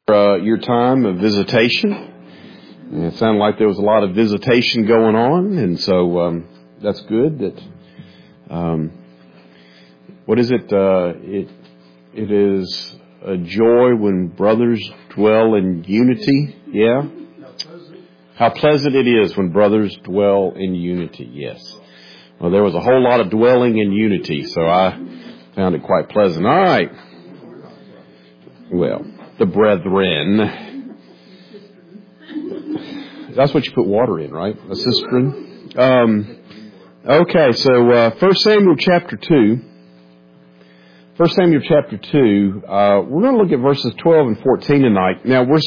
Your time of visitation. And it sounded like there was a lot of visitation going on, and so that's good. That what is it? It is a joy when brothers dwell in unity. Yeah. How pleasant it is when brothers dwell in unity. Yes. Well, there was a whole lot of dwelling in unity, so I found it quite pleasant. All right. Well, the brethren. That's what you put water in, right? A cistern. Okay, so 1 Samuel chapter 2. 1 Samuel chapter 2. We're going to look at verses 12 and 14 tonight. Now, we're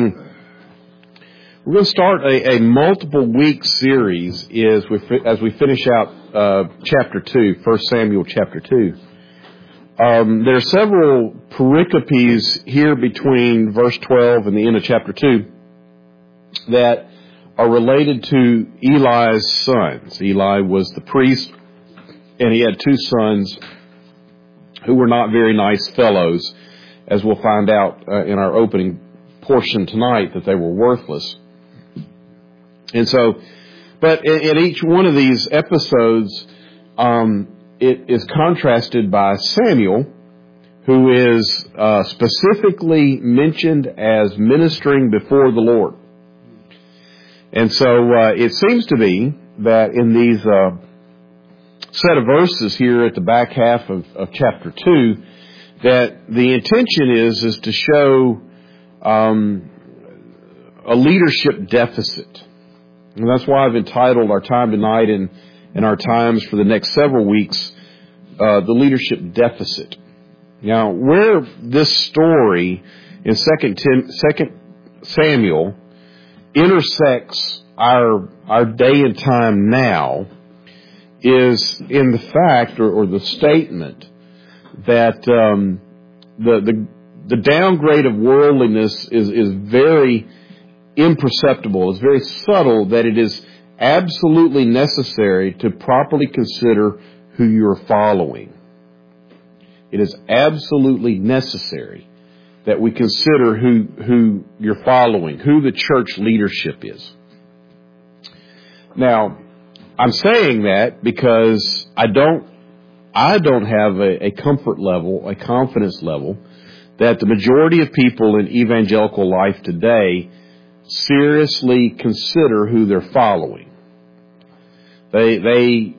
going to start a multiple week series as we finish out chapter 2, 1 Samuel chapter 2. There are several pericopes here between verse 12 and the end of chapter 2 that are related to Eli's sons. Eli was the priest, and he had two sons who were not very nice fellows, as we'll find out in our opening portion tonight, that they were worthless. And so, but in each one of these episodes, it is contrasted by Samuel, who is specifically mentioned as ministering before the Lord. And so it seems to be that in these set of verses here at the back half of chapter 2, that the intention is to show a leadership deficit. And that's why I've entitled our time tonight and our times for the next several weeks, the leadership deficit. Now, where this story in 2 Samuel intersects our day and time now is in the fact or the statement that the downgrade of worldliness is very imperceptible. It's very subtle, that it is absolutely necessary to properly consider who you're following. It is absolutely necessary that we consider who you're following, who the church leadership is. Now, I'm saying that because I don't have a comfort level, a confidence level, that the majority of people in evangelical life today seriously consider who they're following. They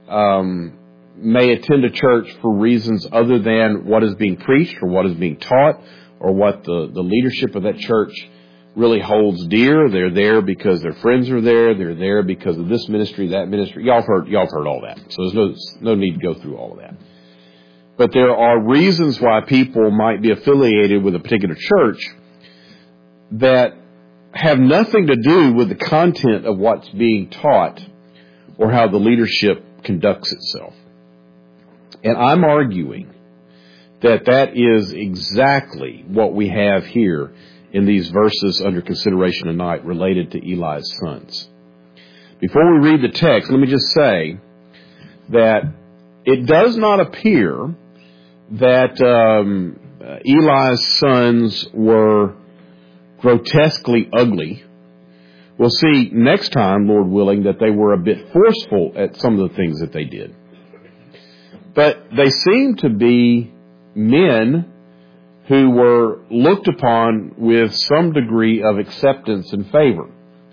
may attend a church for reasons other than what is being preached or what is being taught or what the leadership of that church really holds dear. They're there because their friends are there. They're there because of this ministry, that ministry. Y'all have heard all that. So there's no need to go through all of that. But there are reasons why people might be affiliated with a particular church that have nothing to do with the content of what's being taught or how the leadership conducts itself. And I'm arguing that is exactly what we have here in these verses under consideration tonight related to Eli's sons. Before we read the text, let me just say that it does not appear that Eli's sons were grotesquely ugly. We'll see next time, Lord willing, that they were a bit forceful at some of the things that they did. But they seem to be men who were looked upon with some degree of acceptance and favor.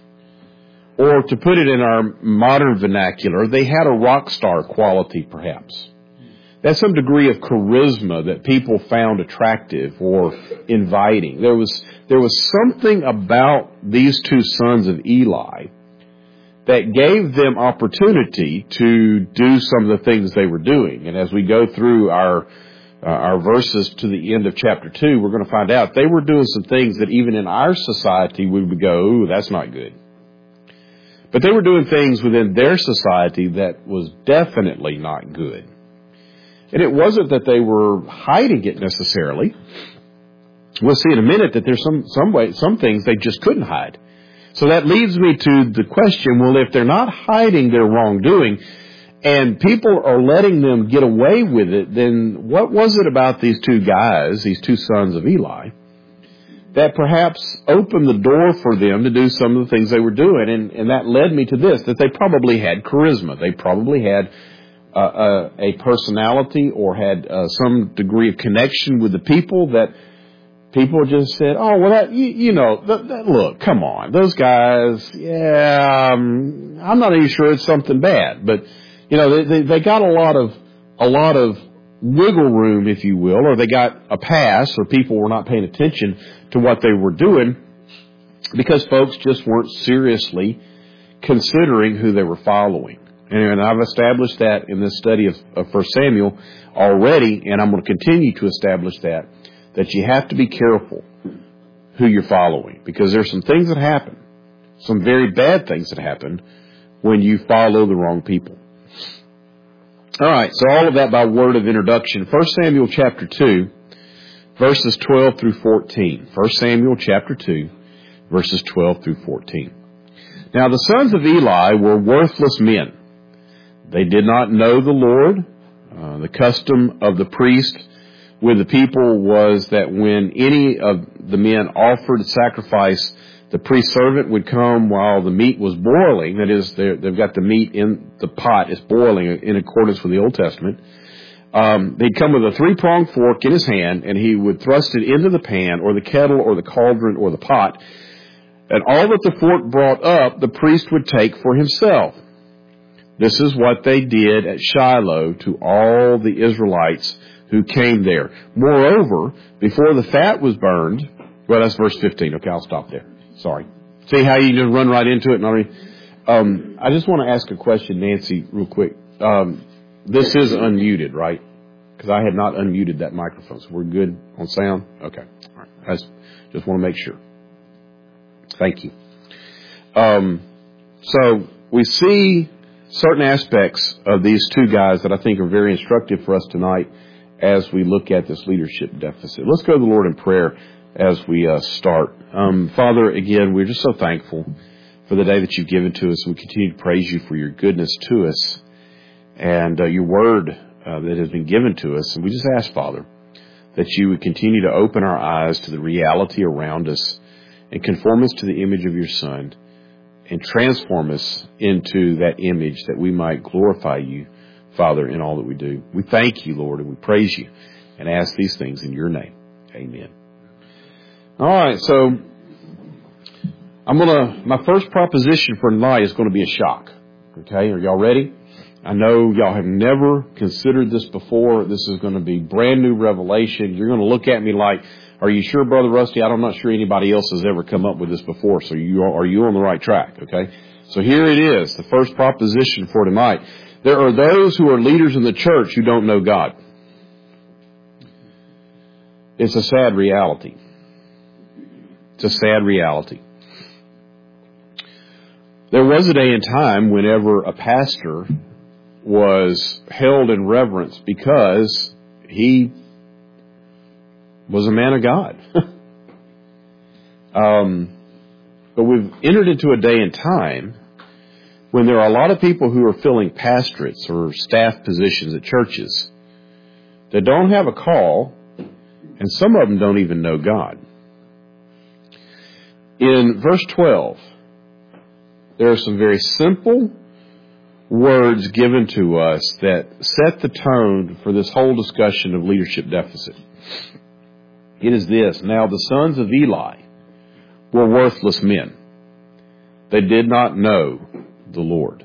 Or to put it in our modern vernacular, they had a rock star quality perhaps. That's some degree of charisma that people found attractive or inviting. There was something about these two sons of Eli that gave them opportunity to do some of the things they were doing. And as we go through our verses to the end of chapter 2, we're going to find out they were doing some things that even in our society we would go, ooh, that's not good. But they were doing things within their society that was definitely not good. And it wasn't that they were hiding it necessarily. We'll see in a minute that there's some things they just couldn't hide. So that leads me to the question, well, if they're not hiding their wrongdoing and people are letting them get away with it, then what was it about these two guys, these two sons of Eli, that perhaps opened the door for them to do some of the things they were doing. And that led me to this, that they probably had charisma. They probably had a personality or had some degree of connection with the people that people just said, oh, well, look, come on. Those guys, I'm not even sure it's something bad. But, they got a lot of wiggle room, if you will, or they got a pass, or people were not paying attention to what they were doing because folks just weren't seriously considering who they were following. And I've established that in this study of 1 Samuel already, and I'm going to continue to establish that you have to be careful who you're following, because there's some things that happen, some very bad things that happen when you follow the wrong people. All right, so all of that by word of introduction. 1 Samuel chapter 2, verses 12 through 14. 1 Samuel chapter 2, verses 12 through 14. Now the sons of Eli were worthless men. They did not know the Lord. The custom of the priest with the people was that when any of the men offered a sacrifice, the priest servant would come while the meat was boiling. That is, they've got the meat in the pot, it's boiling in accordance with the Old Testament. They'd come with a 3-pronged fork in his hand, and he would thrust it into the pan or the kettle or the cauldron or the pot. And all that the fork brought up, the priest would take for himself. This is what they did at Shiloh to all the Israelites who came there. Moreover, before the fat was burned, well, that's verse 15. Okay, I'll stop there. Sorry. See how you just run right into it? I just want to ask a question, Nancy, real quick. This is unmuted, right? Because I had not unmuted that microphone. So we're good on sound? Okay. All right. I just want to make sure. Thank you. So we see certain aspects of these two guys that I think are very instructive for us tonight as we look at this leadership deficit. Let's go to the Lord in prayer as we start. Father, again, we're just so thankful for the day that you've given to us. We continue to praise you for your goodness to us and your word that has been given to us. And we just ask, Father, that you would continue to open our eyes to the reality around us and conform us to the image of your Son and transform us into that image that we might glorify you, Father, in all that we do. We thank you, Lord, and we praise you and ask these things in your name. Amen. All right, so my first proposition for tonight is going to be a shock. Okay, are y'all ready? I know y'all have never considered this before. This is going to be brand new revelation. You're going to look at me like, are you sure, Brother Rusty? I'm not sure anybody else has ever come up with this before. So are you on the right track? Okay. So here it is. The first proposition for tonight. There are those who are leaders in the church who don't know God. It's a sad reality. It's a sad reality. There was a day and time whenever a pastor was held in reverence because he was a man of God. But we've entered into a day and time when there are a lot of people who are filling pastorates or staff positions at churches that don't have a call, and some of them don't even know God. In verse 12, there are some very simple words given to us that set the tone for this whole discussion of leadership deficit. It is this: now the sons of Eli were worthless men. They did not know the Lord.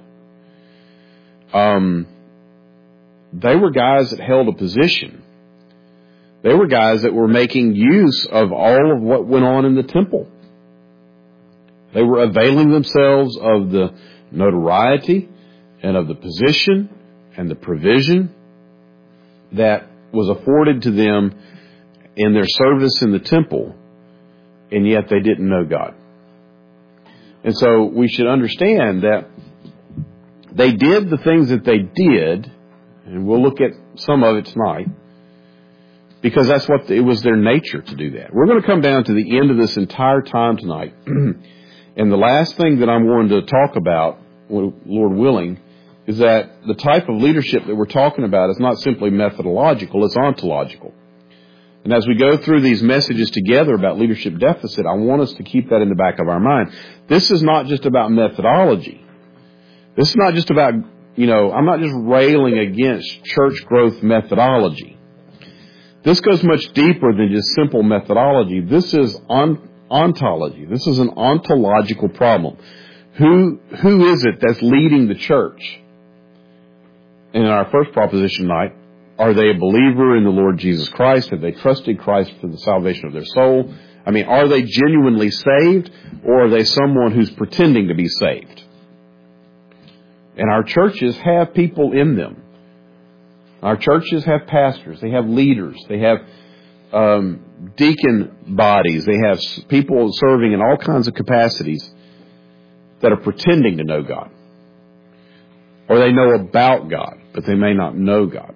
They were guys that held a position. They were guys that were making use of all of what went on in the temple. They were availing themselves of the notoriety and of the position and the provision that was afforded to them in their service in the temple, and yet they didn't know God. And so we should understand that they did the things that they did, and we'll look at some of it tonight, because that's what it was their nature to do that. We're going to come down to the end of this entire time tonight. And the last thing that I'm going to talk about, Lord willing, is that the type of leadership that we're talking about is not simply methodological, it's ontological. And as we go through these messages together about leadership deficit, I want us to keep that in the back of our mind. This is not just about methodology. This is not just about, I'm not just railing against church growth methodology. This goes much deeper than just simple methodology. This is ontology. This is an ontological problem. Who is it that's leading the church? And in our first proposition tonight, are they a believer in the Lord Jesus Christ? Have they trusted Christ for the salvation of their soul? I mean, are they genuinely saved, or are they someone who's pretending to be saved? And our churches have people in them. Our churches have pastors. They have leaders. They have deacon bodies. They have people serving in all kinds of capacities that are pretending to know God. Or they know about God, but they may not know God.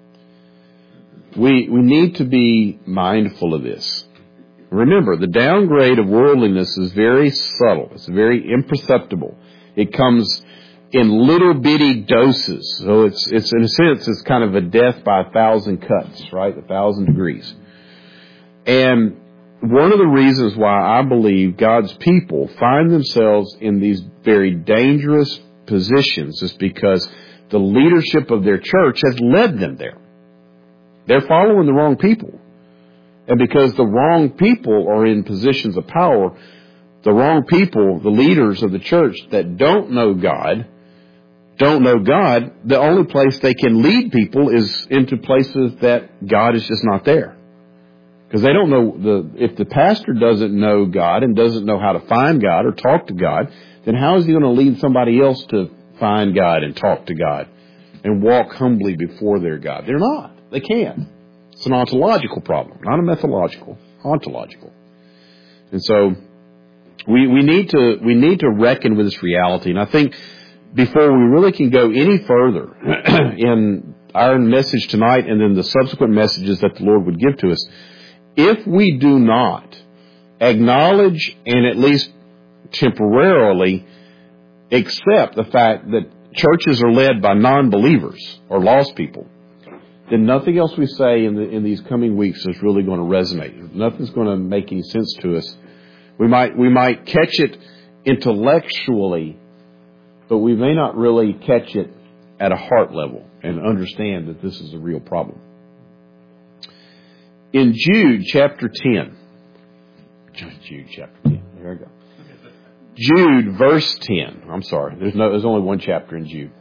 We need to be mindful of this. Remember, the downgrade of worldliness is very subtle. It's very imperceptible. It comes in little bitty doses. So it's in a sense, it's kind of a death by 1,000 cuts, right? 1,000 degrees. And one of the reasons why I believe God's people find themselves in these very dangerous positions is because the leadership of their church has led them there. They're following the wrong people. And because the wrong people are in positions of power, the wrong people, the leaders of the church that don't know God, the only place they can lead people is into places that God is just not there. Because they don't know, if the pastor doesn't know God and doesn't know how to find God or talk to God, then how is he going to lead somebody else to find God and talk to God and walk humbly before their God? They're not. They can't. It's an ontological problem, not a methodological, ontological. And so we need to reckon with this reality. And I think before we really can go any further in our message tonight and then the subsequent messages that the Lord would give to us, if we do not acknowledge and at least temporarily accept the fact that churches are led by non-believers or lost people, then nothing else we say in these coming weeks is really going to resonate. Nothing's going to make any sense to us. We might catch it intellectually, but we may not really catch it at a heart level and understand that this is a real problem. In Jude chapter 10, there we go. Jude verse 10. I'm sorry, there's only one chapter in Jude.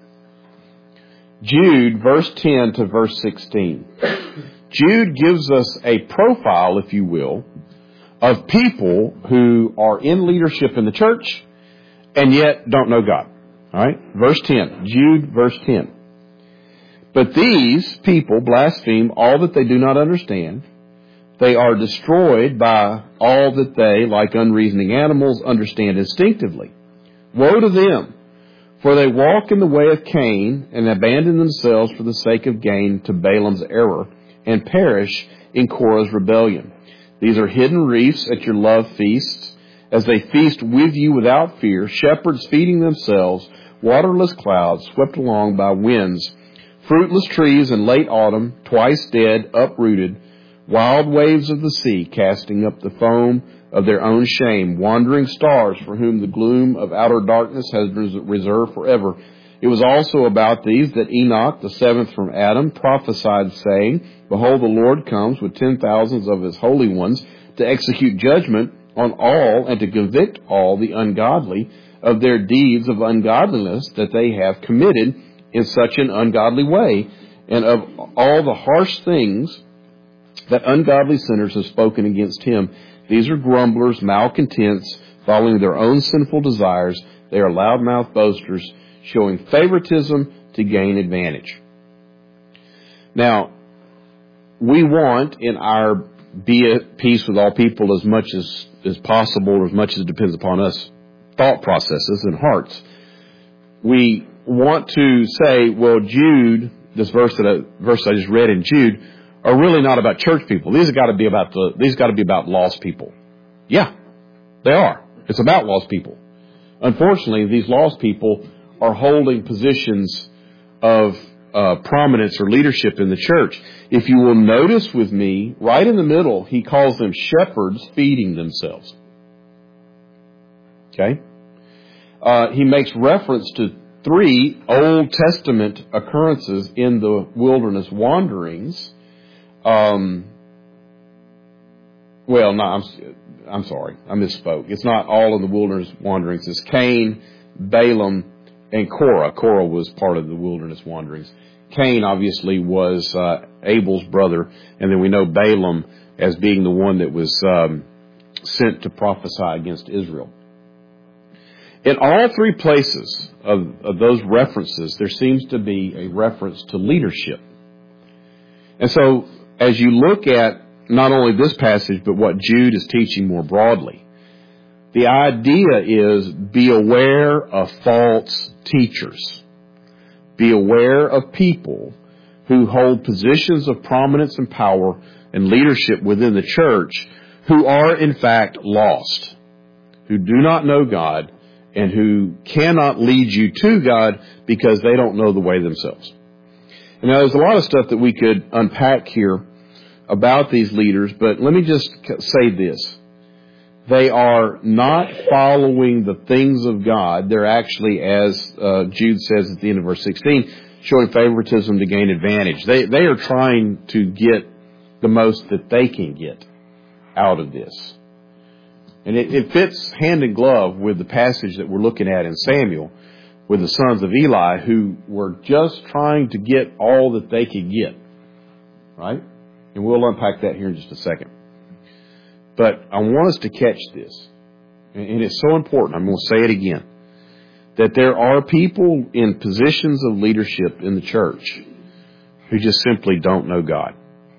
Jude, verse 10 to verse 16. Jude gives us a profile, if you will, of people who are in leadership in the church and yet don't know God. All right? Verse 10. Jude, verse 10. But these people blaspheme all that they do not understand. They are destroyed by all that they, like unreasoning animals, understand instinctively. Woe to them! For they walk in the way of Cain and abandon themselves for the sake of gain to Balaam's error and perish in Korah's rebellion. These are hidden reefs at your love feasts as they feast with you without fear, shepherds feeding themselves, waterless clouds swept along by winds, fruitless trees in late autumn, twice dead, uprooted, wild waves of the sea casting up the foam of their own shame, wandering stars for whom the gloom of outer darkness has been reserved forever. It was also about these that Enoch, the seventh from Adam, prophesied, saying, Behold, the Lord comes with 10,000s of his holy ones to execute judgment on all and to convict all the ungodly of their deeds of ungodliness that they have committed in such an ungodly way, and of all the harsh things that ungodly sinners have spoken against him. These are grumblers, malcontents, following their own sinful desires. They are loudmouth boasters, showing favoritism to gain advantage. Now, we want in our be at peace with all people as much as possible, or as much as it depends upon us, thought processes and hearts. We want to say, well, Jude, this verse I just read in Jude, are really not about church people. These got to be about lost people. Yeah, they are. It's about lost people. Unfortunately, these lost people are holding positions of prominence or leadership in the church. If you will notice with me, right in the middle, he calls them shepherds feeding themselves. Okay? He makes reference to 3 Old Testament occurrences in the wilderness wanderings. I'm sorry, I misspoke. It's not all in the wilderness wanderings. It's Cain, Balaam, and Korah. Korah was part of the wilderness wanderings. Cain obviously was Abel's brother, and then we know Balaam as being the one that was sent to prophesy against Israel. In all 3 places of those references, there seems to be a reference to leadership. And so, as you look at not only this passage, but what Jude is teaching more broadly, the idea is be aware of false teachers. Be aware of people who hold positions of prominence and power and leadership within the church who are in fact lost, who do not know God, and who cannot lead you to God because they don't know the way themselves. And now there's a lot of stuff that we could unpack here about these leaders, but let me just say this. They are not following the things of God. They're actually, as Jude says at the end of verse 16, showing favoritism to gain advantage. They are trying to get the most that they can get out of this. And it fits hand in glove with the passage that we're looking at in Samuel with the sons of Eli who were just trying to get all that they could get. Right? And we'll unpack that here in just a second. But I want us to catch this. And it's so important. I'm going to say it again. That there are people in positions of leadership in the church who just simply don't know God.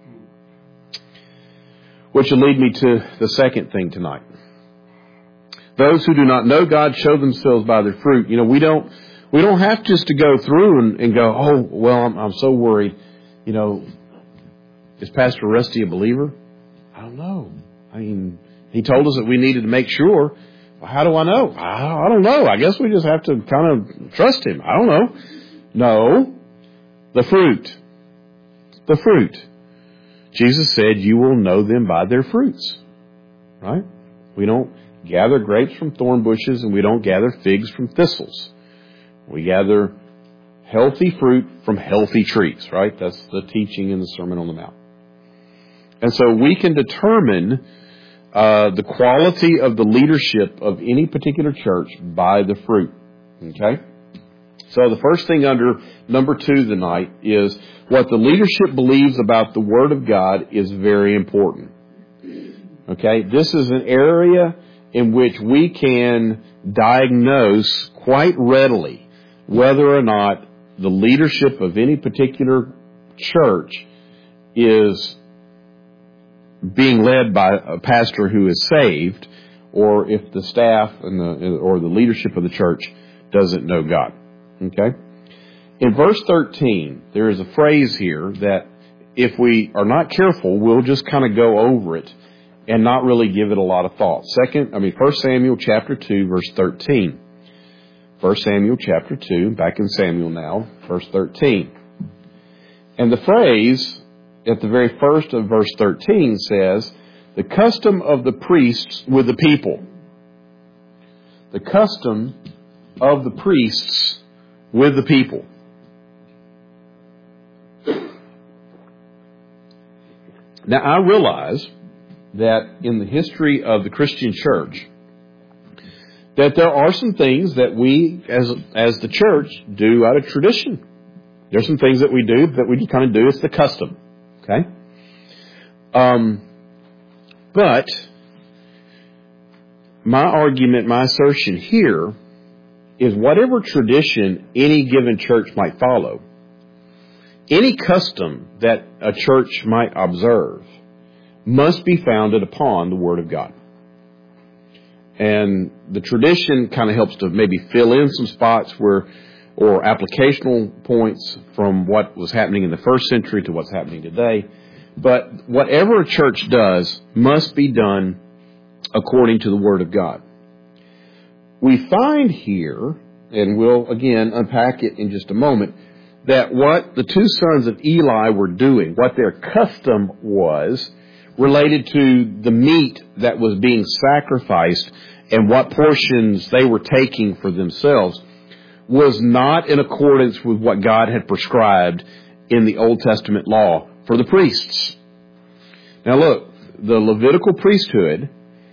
Which will lead me to the second thing tonight. Those who do not know God show themselves by their fruit. You know, we don't have just to go through and go, oh, well, I'm so worried. You know, is Pastor Rusty a believer? I don't know. I mean, he told us that we needed to make sure. Well, how do I know? I don't know. I guess we just have to kind of trust him. I don't know. No. The fruit. The fruit. Jesus said, you will know them by their fruits. Right? We don't gather grapes from thorn bushes and we don't gather figs from thistles. We gather healthy fruit from healthy trees, right? That's the teaching in the Sermon on the Mount. And so we can determine the quality of the leadership of any particular church by the fruit. Okay? So the first thing under number 2 tonight is what the leadership believes about the Word of God is very important. Okay? This is an area in which we can diagnose quite readily whether or not the leadership of any particular church is being led by a pastor who is saved, or if the staff or the leadership of the church doesn't know God. Okay? In verse 13, there is a phrase here that if we are not careful, we'll just kind of go over it and not really give it a lot of thought. 1 Samuel chapter 2, verse 13. 1 Samuel chapter 2, back in Samuel now, verse 13. And the phrase at the very first of verse 13 says, the custom of the priests with the people. The custom of the priests with the people. Now, I realize that in the history of the Christian church, that there are some things that we, as the church, do out of tradition. There's some things that we do that we kind of do. It's the custom. Okay? But my argument, my assertion here is whatever tradition any given church might follow, any custom that a church might observe must be founded upon the Word of God. And the tradition kind of helps to maybe fill in some spots or applicational points from what was happening in the first century to what's happening today. But whatever a church does must be done according to the Word of God. We find here, and we'll again unpack it in just a moment, that what the two sons of Eli were doing, what their custom was, related to the meat that was being sacrificed and what portions they were taking for themselves, was not in accordance with what God had prescribed in the Old Testament law for the priests. Now look, the Levitical priesthood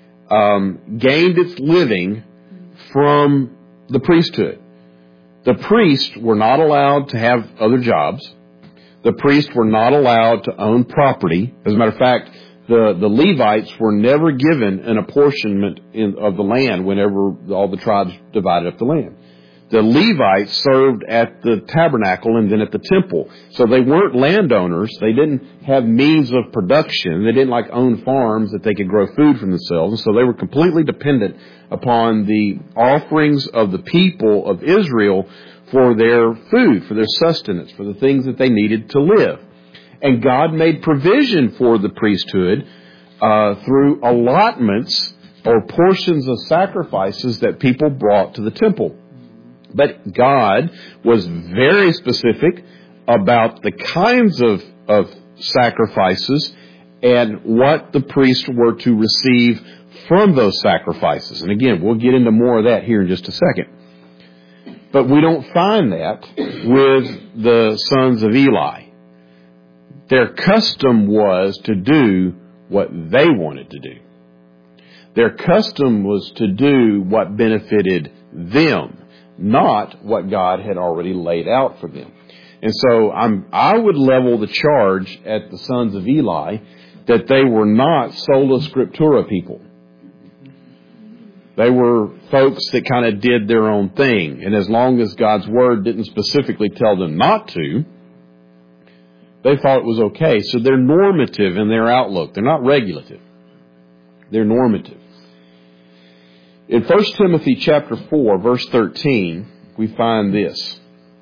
gained its living from the priesthood. The priests were not allowed to have other jobs. The priests were not allowed to own property. As a matter of fact, the Levites were never given an apportionment of the land whenever all the tribes divided up the land. The Levites served at the tabernacle and then at the temple. So they weren't landowners. They didn't have means of production. They didn't own farms that they could grow food for themselves. And so they were completely dependent upon the offerings of the people of Israel for their food, for their sustenance, for the things that they needed to live. And God made provision for the priesthood through allotments or portions of sacrifices that people brought to the temple. But God was very specific about the kinds of sacrifices and what the priests were to receive from those sacrifices. And again, we'll get into more of that here in just a second. But we don't find that with the sons of Eli. Their custom was to do what they wanted to do. Their custom was to do what benefited them, not what God had already laid out for them. And so I would level the charge at the sons of Eli that they were not sola scriptura people. They were folks that kind of did their own thing. And as long as God's Word didn't specifically tell them not to, they thought it was okay. So they're normative in their outlook. They're not regulative. They're normative. In 1 Timothy chapter 4, verse 13, we find this.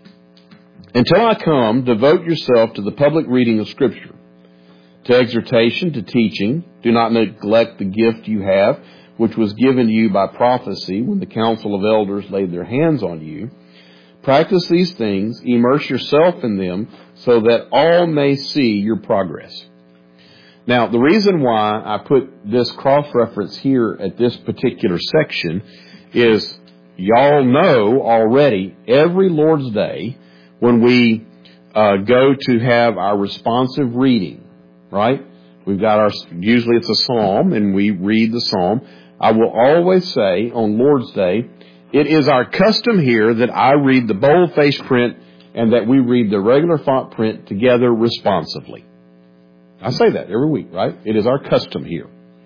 Until I come, devote yourself to the public reading of Scripture, to exhortation, to teaching. Do not neglect the gift you have, which was given to you by prophecy when the council of elders laid their hands on you. Practice these things, immerse yourself in them, so that all may see your progress. Now, the reason why I put this cross-reference here at this particular section is y'all know already every Lord's Day when we go to have our responsive reading, right? We've got usually it's a psalm and we read the psalm. I will always say on Lord's Day, it is our custom here that I read the boldface print and that we read the regular font print together responsively. I say that every week, right? It is our custom here.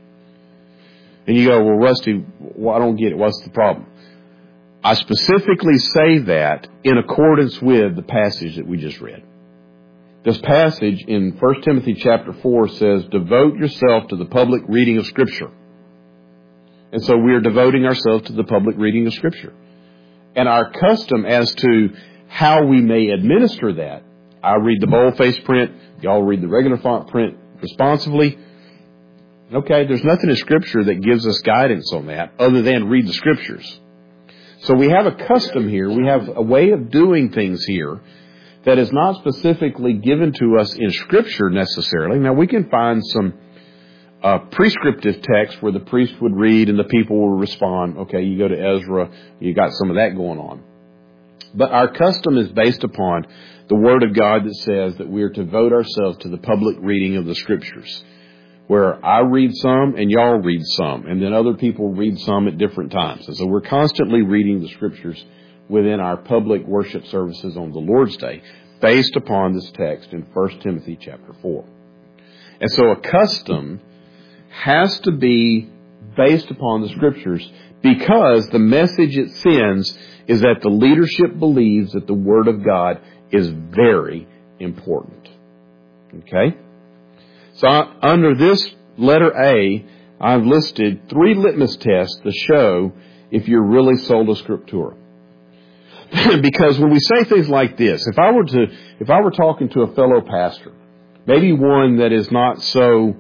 And you go, well, Rusty, I don't get it. What's the problem? I specifically say that in accordance with the passage that we just read. This passage in 1 Timothy chapter 4 says, devote yourself to the public reading of Scripture. And so we are devoting ourselves to the public reading of Scripture. And our custom as to how we may administer that, I read the boldface print, y'all read the regular font print responsively. Okay, there's nothing in Scripture that gives us guidance on that other than read the Scriptures. So we have a custom here. We have a way of doing things here that is not specifically given to us in Scripture necessarily. Now, we can find some prescriptive text where the priest would read and the people will respond. Okay, you go to Ezra, you got some of that going on. But our custom is based upon the Word of God that says that we are to devote ourselves to the public reading of the Scriptures, where I read some and y'all read some, and then other people read some at different times. And so we're constantly reading the Scriptures within our public worship services on the Lord's Day, based upon this text in 1 Timothy chapter 4. And so a custom has to be based upon the Scriptures because the message it sends is that the leadership believes that the Word of God is very important. Okay? So under this letter A, I've listed 3 litmus tests to show if you're really sola scriptura. Because when we say things like this, if I were talking to a fellow pastor, maybe one that is not so,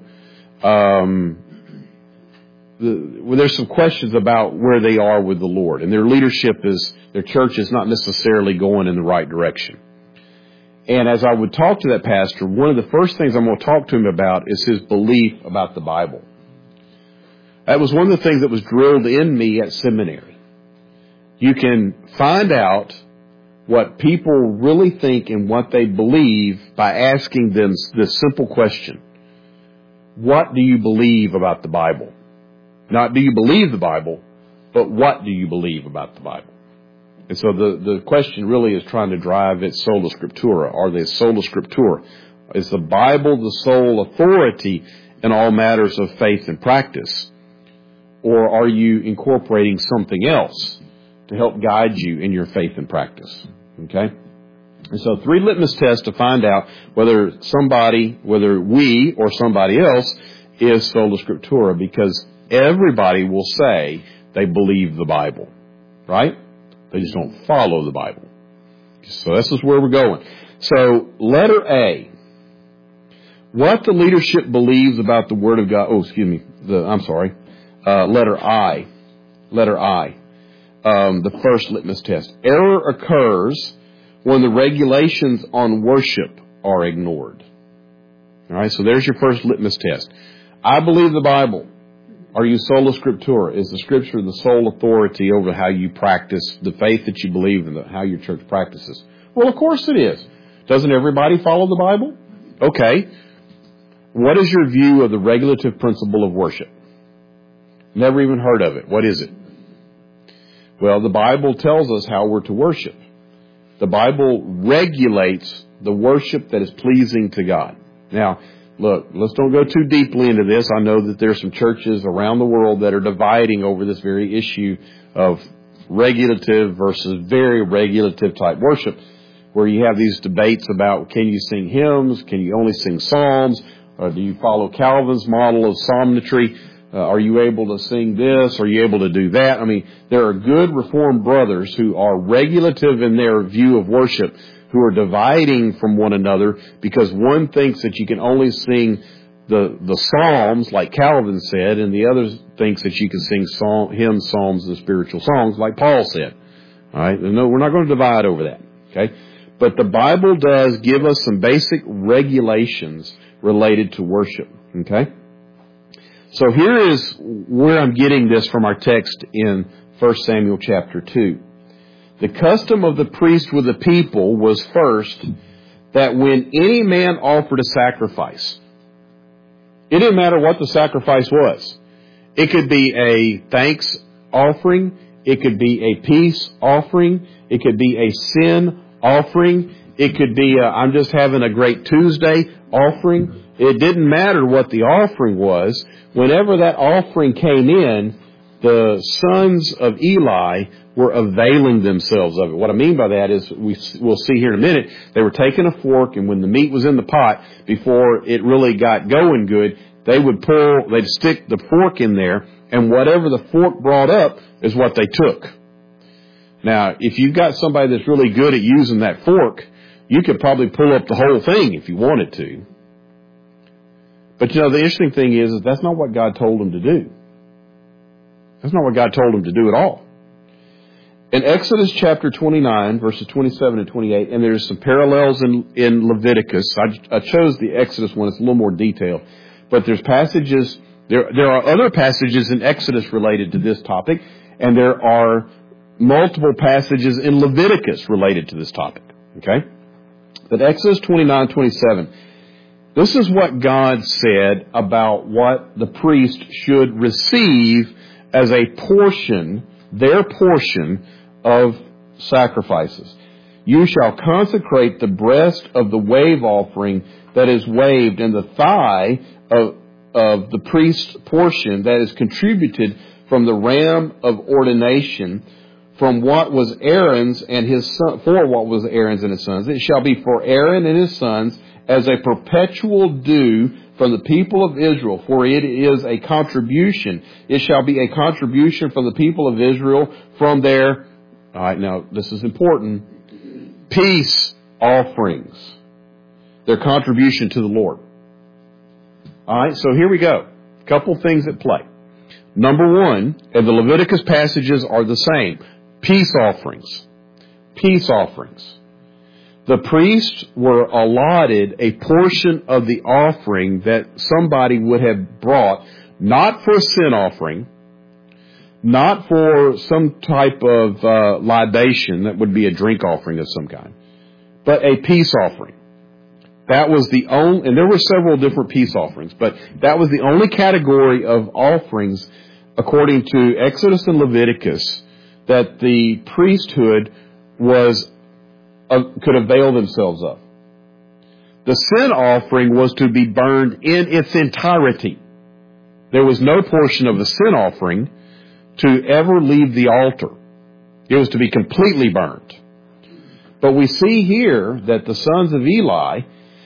there's some questions about where they are with the Lord, and their leadership their church is not necessarily going in the right direction. And as I would talk to that pastor, one of the first things I'm going to talk to him about is his belief about the Bible. That was one of the things that was drilled in me at seminary. You can find out what people really think and what they believe by asking them this simple question. What do you believe about the Bible? Not do you believe the Bible, but what do you believe about the Bible? And so the question really is trying to drive at sola scriptura, or the sola scriptura. Is the Bible the sole authority in all matters of faith and practice? Or are you incorporating something else to help guide you in your faith and practice? Okay? And so 3 litmus tests to find out whether we or somebody else is sola scriptura, because everybody will say they believe the Bible, right? They just don't follow the Bible. So this is where we're going. So letter A. What the leadership believes about the Word of God. Letter I. Letter I. The first litmus test. Error occurs when the regulations on worship are ignored. All right, so there's your first litmus test. I believe the Bible. Are you sola scriptura? Is the Scripture the sole authority over how you practice the faith that you believe and how your church practices? Well, of course it is. Doesn't everybody follow the Bible? Okay. What is your view of the regulative principle of worship? Never even heard of it. What is it? Well, the Bible tells us how we're to worship. The Bible regulates the worship that is pleasing to God. Now, look, let's don't go too deeply into this. I know that there's some churches around the world that are dividing over this very issue of regulative versus very regulative type worship, where you have these debates about, can you sing hymns? Can you only sing psalms? Or do you follow Calvin's model of psalmistry? Are you able to sing this? Are you able to do that? I mean, there are good Reformed brothers who are regulative in their view of worship, who are dividing from one another because one thinks that you can only sing the psalms, like Calvin said, and the other thinks that you can sing hymns, psalms, and spiritual songs, like Paul said. All right? No, we're not going to divide over that. Okay? But the Bible does give us some basic regulations related to worship. Okay? So here is where I'm getting this from our text in 1 Samuel chapter 2. The custom of the priest with the people was first that when any man offered a sacrifice, it didn't matter what the sacrifice was. It could be a thanks offering. It could be a peace offering. It could be a sin offering. It could be I'm just having a great Tuesday offering. It didn't matter what the offering was. Whenever that offering came in, the sons of Eli were availing themselves of it. What I mean by that is, we'll see here in a minute, they were taking a fork, and when the meat was in the pot, before it really got going good, they'd stick the fork in there, and whatever the fork brought up is what they took. Now, if you've got somebody that's really good at using that fork, you could probably pull up the whole thing if you wanted to. But the interesting thing is that's not what God told them to do. That's not what God told them to do at all. In Exodus chapter 29, verses 27 and 28, and there's some parallels in Leviticus. I chose the Exodus one. It's a little more detailed. But there's passages, there are other passages in Exodus related to this topic, and there are multiple passages in Leviticus related to this topic. Okay? But Exodus 29:27, this is what God said about what the priest should receive as a portion, their portion of sacrifices. You shall consecrate the breast of the wave offering that is waved, and the thigh of the priest's portion that is contributed from the ram of ordination, from what was Aaron's and his son, for what was Aaron's and his sons. It shall be for Aaron and his sons as a perpetual due from the people of Israel, for it is a contribution. It shall be a contribution from the people of Israel from their, all right, now this is important, peace offerings. Their contribution to the Lord. All right, so here we go. A couple things at play. Number one, and the Leviticus passages are the same. Peace offerings. Peace offerings. The priests were allotted a portion of the offering that somebody would have brought, not for a sin offering, not for some type of libation that would be a drink offering of some kind, but a peace offering. That was the only, and there were several different peace offerings, but that was the only category of offerings, according to Exodus and Leviticus, that the priesthood could avail themselves of. The sin offering was to be burned in its entirety. There was no portion of the sin offering to ever leave the altar. It was to be completely burned. But we see here that the sons of Eli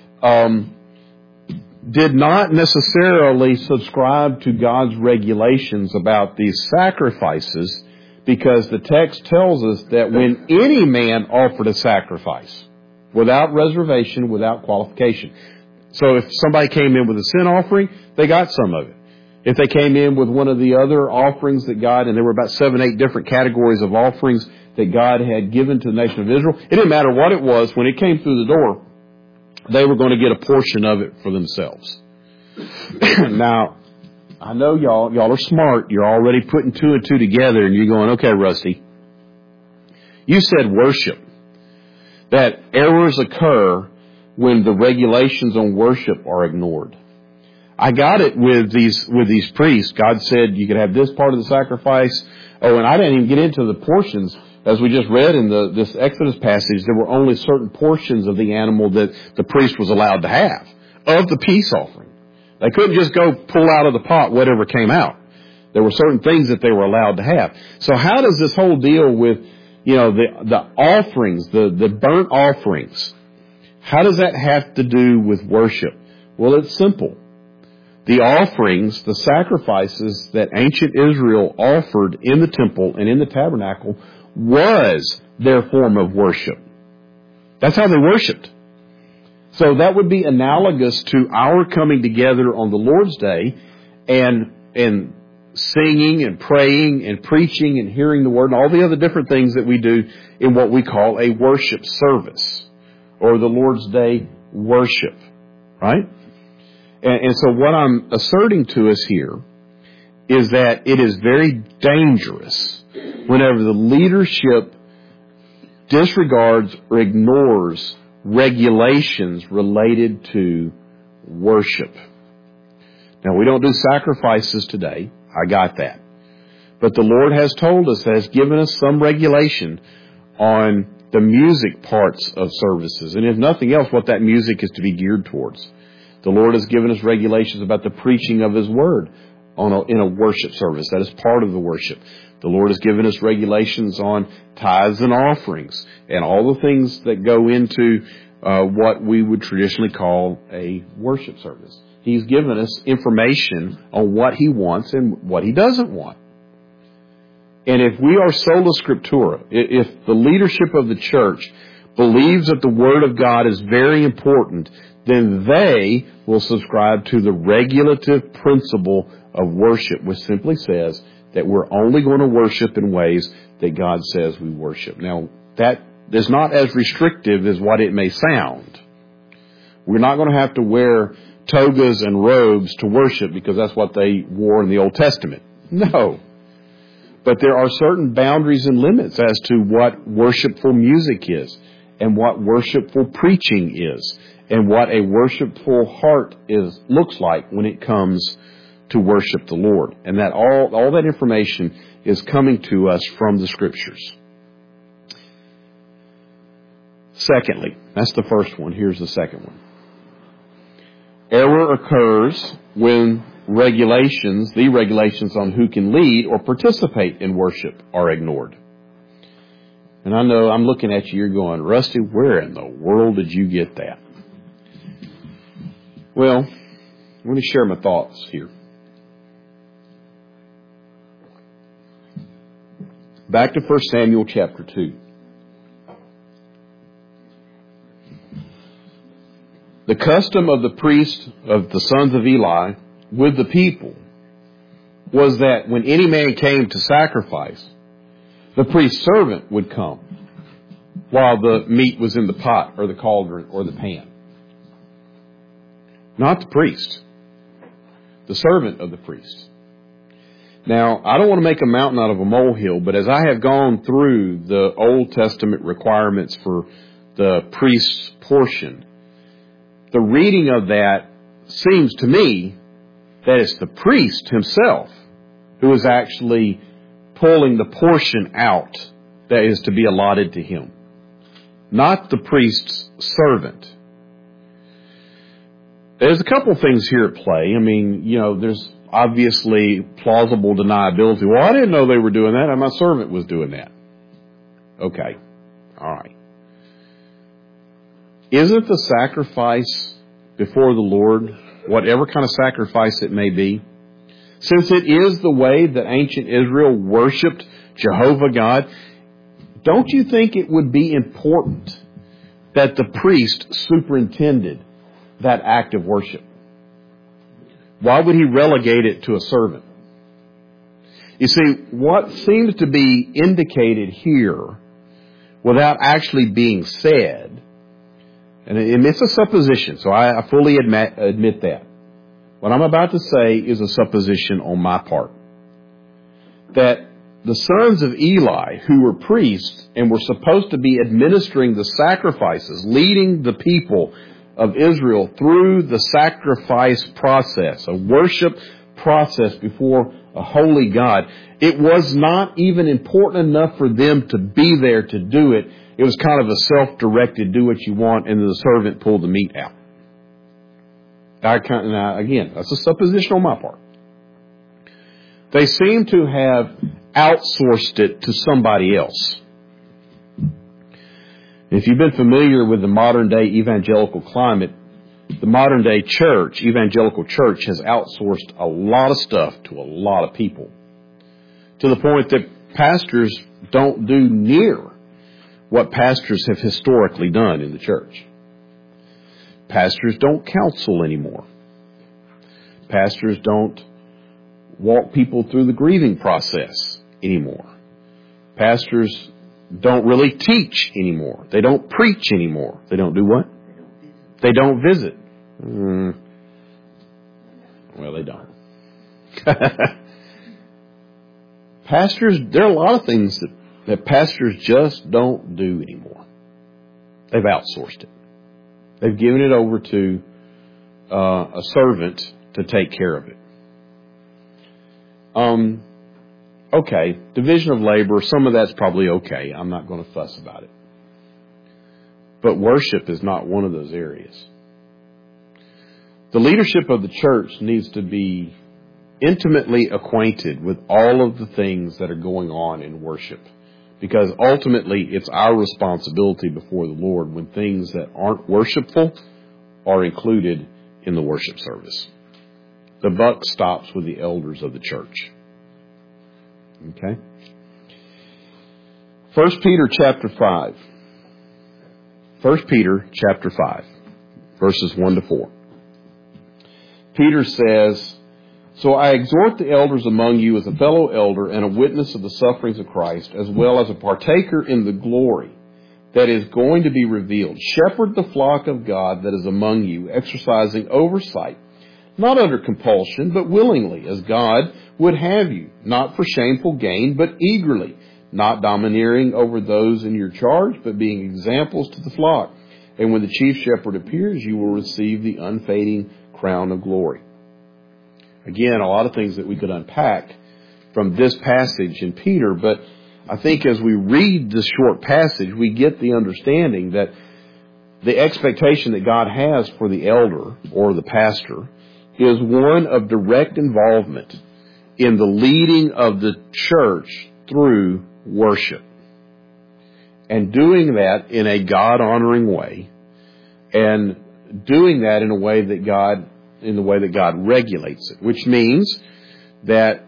did not necessarily subscribe to God's regulations about these sacrifices, because the text tells us that when any man offered a sacrifice, without reservation, without qualification. So if somebody came in with a sin offering, they got some of it. If they came in with one of the other offerings that God, and there were about 7, 8 different categories of offerings that God had given to the nation of Israel, it didn't matter what it was. When it came through the door, they were going to get a portion of it for themselves. Now, I know y'all are smart. You're already putting 2 and 2 together, and you're going, okay, Rusty, you said worship. That errors occur when the regulations on worship are ignored. I got it with these priests. God said you could have this part of the sacrifice. Oh, and I didn't even get into the portions. As we just read in this Exodus passage, there were only certain portions of the animal that the priest was allowed to have of the peace offering. They couldn't just go pull out of the pot whatever came out. There were certain things that they were allowed to have. So how does this whole deal with, the offerings, the burnt offerings, how does that have to do with worship? Well, it's simple. The offerings, the sacrifices that ancient Israel offered in the temple and in the tabernacle was their form of worship. That's how they worshiped. So that would be analogous to our coming together on the Lord's Day and singing and praying and preaching and hearing the Word and all the other different things that we do in what we call a worship service or the Lord's Day worship, right? And so what I'm asserting to us here is that it is very dangerous whenever the leadership disregards or ignores regulations related to worship. Now, we don't do sacrifices today. I got that. But the Lord has told us, has given us some regulation on the music parts of services. And if nothing else, what that music is to be geared towards. The Lord has given us regulations about the preaching of His Word in a worship service. That is part of the worship. The Lord has given us regulations on tithes and offerings and all the things that go into what we would traditionally call a worship service. He's given us information on what He wants and what He doesn't want. And if we are sola scriptura, if the leadership of the church believes that the Word of God is very important, then they will subscribe to the regulative principle of worship, which simply says that we're only going to worship in ways that God says we worship. Now, that is not as restrictive as what it may sound. We're not going to have to wear togas and robes to worship because that's what they wore in the Old Testament. No. But there are certain boundaries and limits as to what worshipful music is and what worshipful preaching is and what a worshipful heart looks like when it comes to worship the Lord. And that all that information is coming to us from the Scriptures. Secondly, that's the first one. Here's the second one. Error occurs when the regulations on who can lead or participate in worship are ignored. And I know I'm looking at you, you're going, Rusty, where in the world did you get that? Well, let me share my thoughts here. Back to 1 Samuel chapter 2. The custom of the priest of the sons of Eli with the people was that when any man came to sacrifice, the priest's servant would come while the meat was in the pot or the cauldron or the pan. Not the priest. The servant of the priest. Now, I don't want to make a mountain out of a molehill, but as I have gone through the Old Testament requirements for the priest's portion, the reading of that seems to me that it's the priest himself who is actually pulling the portion out that is to be allotted to him, not the priest's servant. There's a couple of things here at play. I mean, there's obviously plausible deniability. Well, I didn't know they were doing that, and my servant was doing that. Okay. All right. Isn't the sacrifice before the Lord, whatever kind of sacrifice it may be, since it is the way that ancient Israel worshipped Jehovah God, don't you think it would be important that the priest superintended that act of worship? Why would he relegate it to a servant? You see, what seems to be indicated here, without actually being said, and it's a supposition, so I fully admit that. What I'm about to say is a supposition on my part. That the sons of Eli, who were priests and were supposed to be administering the sacrifices, leading the people of Israel through the sacrifice process, a worship process before a holy God, it was not even important enough for them to be there to do it. It was kind of a self-directed, do what you want, and the servant pulled the meat out. Now, again, that's a supposition on my part. They seem to have outsourced it to somebody else. If you've been familiar with the modern day evangelical climate, the modern day church, evangelical church, has outsourced a lot of stuff to a lot of people, to the point that pastors don't do near what pastors have historically done in the church. Pastors don't counsel anymore. Pastors don't walk people through the grieving process anymore. Pastors don't really teach anymore. They don't preach anymore. They don't do what? They don't visit. Well, they don't. Pastors, there are a lot of things that pastors just don't do anymore. They've outsourced it. They've given it over to a servant to take care of it. Okay, division of labor, some of that's probably okay. I'm not going to fuss about it. But worship is not one of those areas. The leadership of the church needs to be intimately acquainted with all of the things that are going on in worship. Because ultimately, it's our responsibility before the Lord when things that aren't worshipful are included in the worship service. The buck stops with the elders of the church. Okay? 1 Peter chapter 5. 1 Peter chapter 5, verses 1 to 4. Peter says, "So I exhort the elders among you as a fellow elder and a witness of the sufferings of Christ, as well as a partaker in the glory that is going to be revealed. Shepherd the flock of God that is among you, exercising oversight, not under compulsion, but willingly, as God would have you, not for shameful gain, but eagerly, not domineering over those in your charge, but being examples to the flock. And when the chief shepherd appears, you will receive the unfading crown of glory." Again, a lot of things that we could unpack from this passage in Peter, but I think as we read this short passage, we get the understanding that the expectation that God has for the elder or the pastor is one of direct involvement in the leading of the church through worship. And doing that in a God-honoring way, and doing that in a way that God regulates it, which means that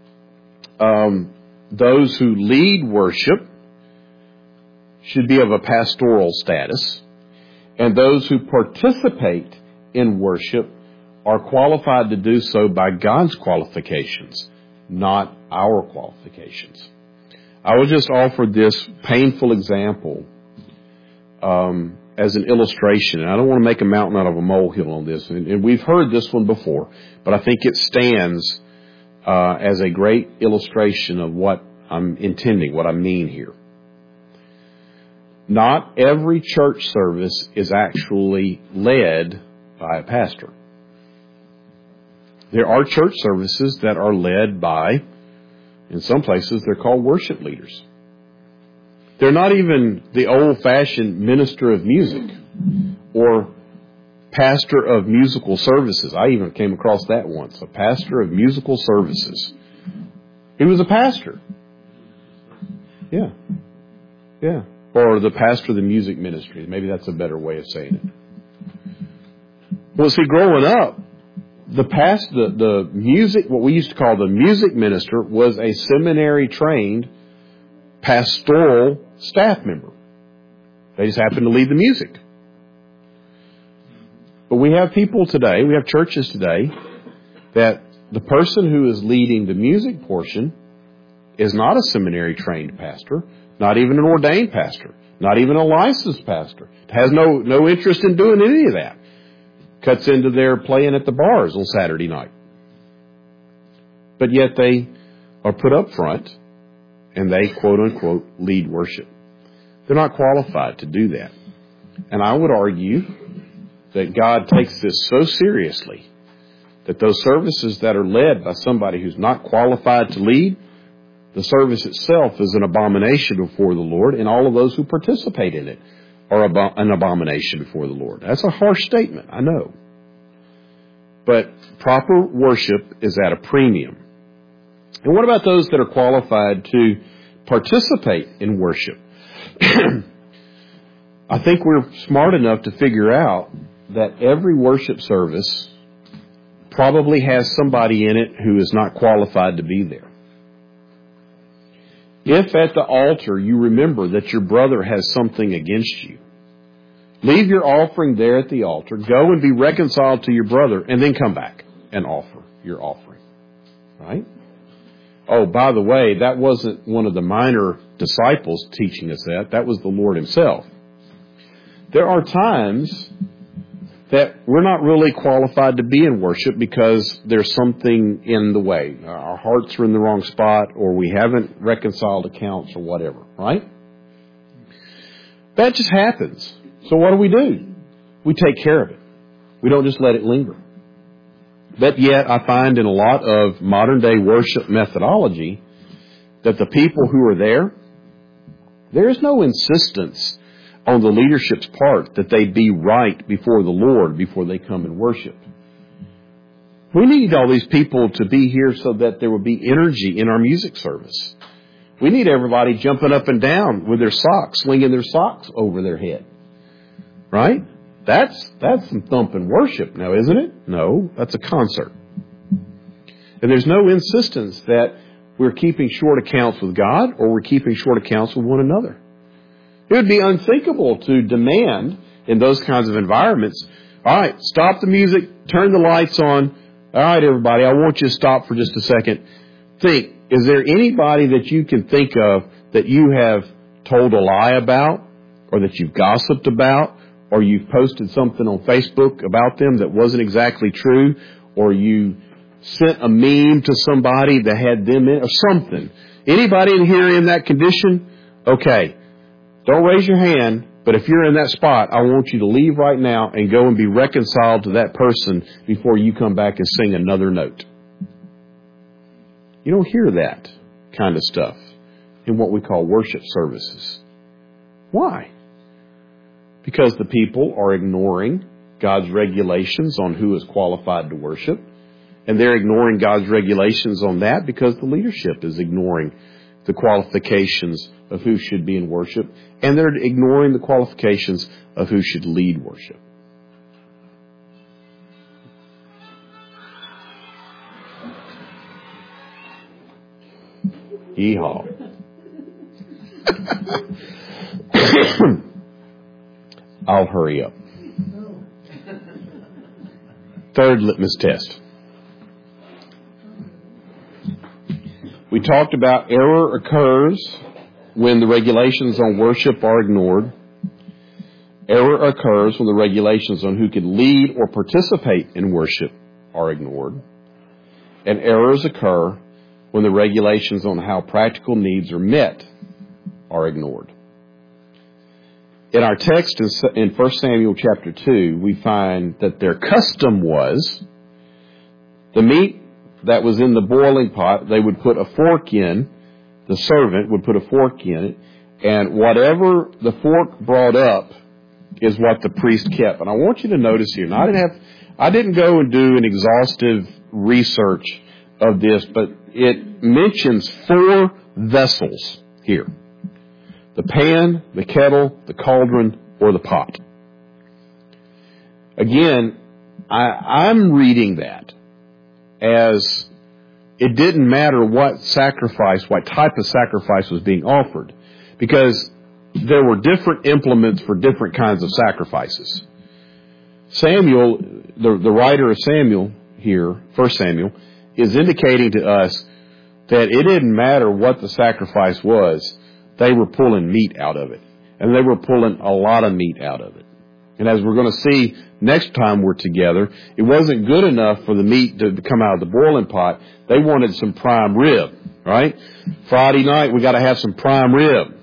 those who lead worship should be of a pastoral status, and those who participate in worship are qualified to do so by God's qualifications, not our qualifications. I will just offer this painful example as an illustration, and I don't want to make a mountain out of a molehill on this, and we've heard this one before, but I think it stands as a great illustration of what I'm intending, what I mean here. Not every church service is actually led by a pastor. There are church services that are led by, in some places, they're called worship leaders. They're not even the old-fashioned minister of music or pastor of musical services. I even came across that once, a pastor of musical services. He was a pastor. Yeah. Yeah. Or the pastor of the music ministry. Maybe that's a better way of saying it. Well, see, growing up, the music, what we used to call the music minister, was a seminary-trained pastoral staff member. They just happened to lead the music. But we have people today, we have churches today, that the person who is leading the music portion is not a seminary-trained pastor, not even an ordained pastor, not even a licensed pastor. Has no interest in doing any of that. Cuts into their playing at the bars on Saturday night. But yet they are put up front and they, quote unquote, lead worship. They're not qualified to do that. And I would argue that God takes this so seriously that those services that are led by somebody who's not qualified to lead, the service itself is an abomination before the Lord, and all of those who participate in it are an abomination before the Lord. That's a harsh statement, I know. But proper worship is at a premium. And what about those that are qualified to participate in worship? I think we're smart enough to figure out that every worship service probably has somebody in it who is not qualified to be there. If at the altar you remember that your brother has something against you, leave your offering there at the altar, go and be reconciled to your brother, and then come back and offer your offering. Right? Oh, by the way, that wasn't one of the minor disciples teaching us that. That was the Lord Himself. There are times that we're not really qualified to be in worship because there's something in the way. Our hearts are in the wrong spot, or we haven't reconciled accounts or whatever, right? That just happens. So what do? We take care of it. We don't just let it linger. But yet I find in a lot of modern day worship methodology that the people who are there is no insistence on the leadership's part that they be right before the Lord before they come and worship. We need all these people to be here so that there will be energy in our music service. We need everybody jumping up and down with their socks, slinging their socks over their head. Right? That's some thumping worship now, isn't it? No, that's a concert. And there's no insistence that we're keeping short accounts with God or we're keeping short accounts with one another. It would be unthinkable to demand in those kinds of environments, all right, stop the music, turn the lights on. All right, everybody, I want you to stop for just a second. Think, is there anybody that you can think of that you have told a lie about, or that you've gossiped about, or you've posted something on Facebook about them that wasn't exactly true, or you sent a meme to somebody that had them in, or something? Anybody in here in that condition? Okay. Don't raise your hand, but if you're in that spot, I want you to leave right now and go and be reconciled to that person before you come back and sing another note. You don't hear that kind of stuff in what we call worship services. Why? Because the people are ignoring God's regulations on who is qualified to worship, and they're ignoring God's regulations on that because the leadership is ignoring the qualifications of who should be in worship, and they're ignoring the qualifications of who should lead worship. Yeehaw. I'll hurry up. Third litmus test. We talked about error occurs when the regulations on worship are ignored. Error occurs when the regulations on who can lead or participate in worship are ignored. And errors occur when the regulations on how practical needs are met are ignored. In our text in 1 Samuel chapter 2, we find that their custom was the meat that was in the boiling pot, they would put a fork in, the servant would put a fork in it, and whatever the fork brought up is what the priest kept. And I want you to notice here, and I didn't go and do an exhaustive research of this, but it mentions 4 vessels here. The pan, the kettle, the cauldron, or the pot. Again, I'm reading that as it didn't matter what sacrifice, what type of sacrifice was being offered, because there were different implements for different kinds of sacrifices. Samuel, the writer of Samuel here, 1 Samuel, is indicating to us that it didn't matter what the sacrifice was, they were pulling meat out of it. And they were pulling a lot of meat out of it. And as we're going to see next time we're together, it wasn't good enough for the meat to come out of the boiling pot. They wanted some prime rib, right? Friday night, we got to have some prime rib.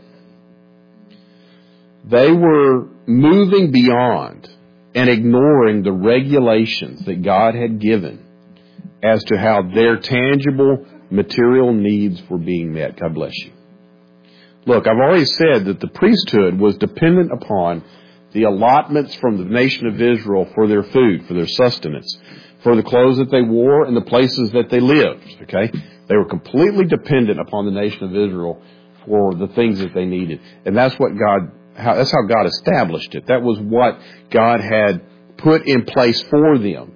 They were moving beyond and ignoring the regulations that God had given as to how their tangible material needs were being met. God bless you. Look, I've already said that the priesthood was dependent upon the allotments from the nation of Israel for their food, for their sustenance, for the clothes that they wore and the places that they lived. Okay? They were completely dependent upon the nation of Israel for the things that they needed. And that's that's how God established it. That was what God had put in place for them.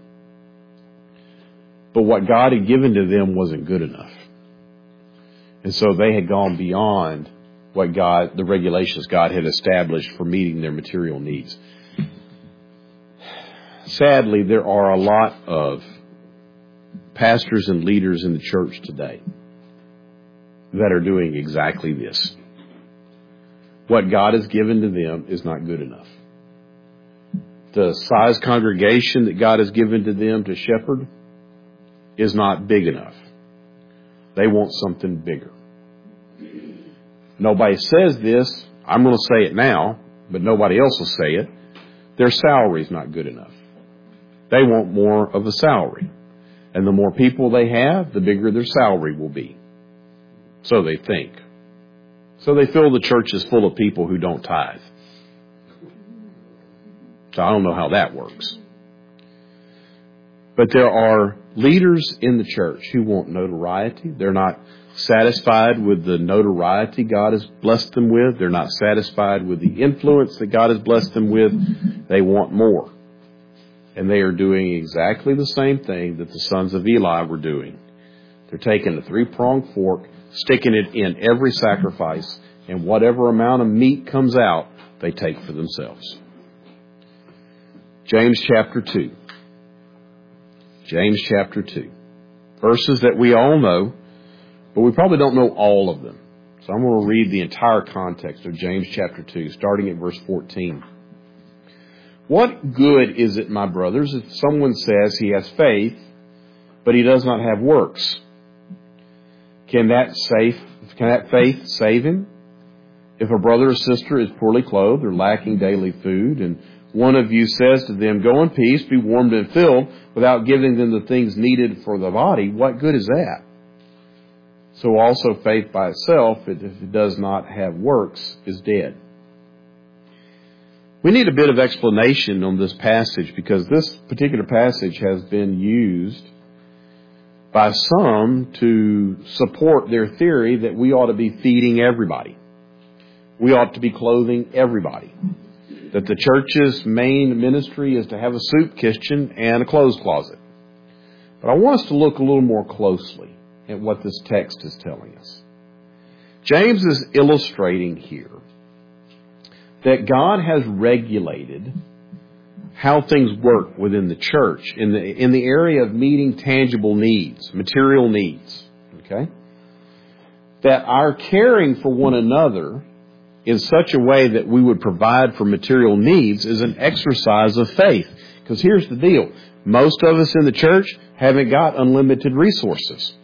But what God had given to them wasn't good enough. And so they had gone beyond what the regulations God had established for meeting their material needs. Sadly, there are a lot of pastors and leaders in the church today that are doing exactly this. What God has given to them is not good enough. The size congregation that God has given to them to shepherd is not big enough. They want something bigger. Nobody says this. I'm going to say it now, but nobody else will say it. Their salary is not good enough. They want more of a salary. And the more people they have, the bigger their salary will be. So they think. So they fill the churches full of people who don't tithe. So I don't know how that works. But there are leaders in the church who want notoriety. They're not satisfied with the notoriety God has blessed them with. They're not satisfied with the influence that God has blessed them with. They want more. And they are doing exactly the same thing that the sons of Eli were doing. They're taking a 3-pronged fork, sticking it in every sacrifice, and whatever amount of meat comes out, they take for themselves. James chapter 2. James chapter 2. Verses that we all know, but we probably don't know all of them. So I'm going to read the entire context of James chapter 2, starting at verse 14. What good is it, my brothers, if someone says he has faith, but he does not have works? Can that faith save him? If a brother or sister is poorly clothed or lacking daily food, and one of you says to them, go in peace, be warmed and filled, without giving them the things needed for the body, what good is that? So also faith by itself, if it does not have works, is dead. We need a bit of explanation on this passage because this particular passage has been used by some to support their theory that we ought to be feeding everybody. We ought to be clothing everybody. That the church's main ministry is to have a soup kitchen and a clothes closet. But I want us to look a little more closely at what this text is telling us. James is illustrating here that God has regulated how things work within the church in the area of meeting tangible needs, material needs. Okay? That our caring for one another in such a way that we would provide for material needs is an exercise of faith. Because here's the deal. Most of us in the church haven't got unlimited resources.